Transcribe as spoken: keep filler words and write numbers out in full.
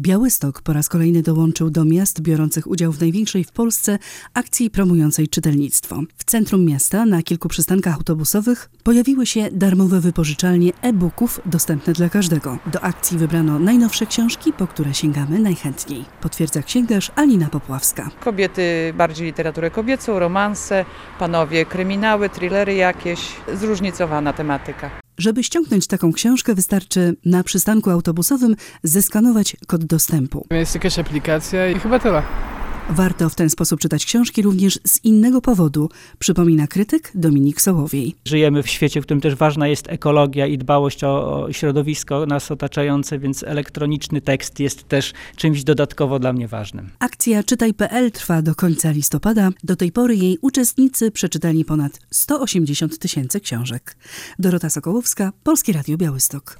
Białystok po raz kolejny dołączył do miast biorących udział w największej w Polsce akcji promującej czytelnictwo. W centrum miasta na kilku przystankach autobusowych pojawiły się darmowe wypożyczalnie e-booków dostępne dla każdego. Do akcji wybrano najnowsze książki, po które sięgamy najchętniej. Potwierdza księgarz Alina Popławska. Kobiety bardziej literaturę kobiecą, romanse, panowie kryminały, thrillery jakieś, zróżnicowana tematyka. Żeby ściągnąć taką książkę, wystarczy na przystanku autobusowym zeskanować kod dostępu. Jest jakaś aplikacja i chyba tyle. Warto w ten sposób czytać książki również z innego powodu, przypomina krytyk Dominik Sołowiej. Żyjemy w świecie, w którym też ważna jest ekologia i dbałość o, o środowisko nas otaczające, więc elektroniczny tekst jest też czymś dodatkowo dla mnie ważnym. Akcja Czytaj kropka pe el trwa do końca listopada. Do tej pory jej uczestnicy przeczytali ponad sto osiemdziesiąt tysięcy książek. Dorota Sokołowska, Polskie Radio Białystok.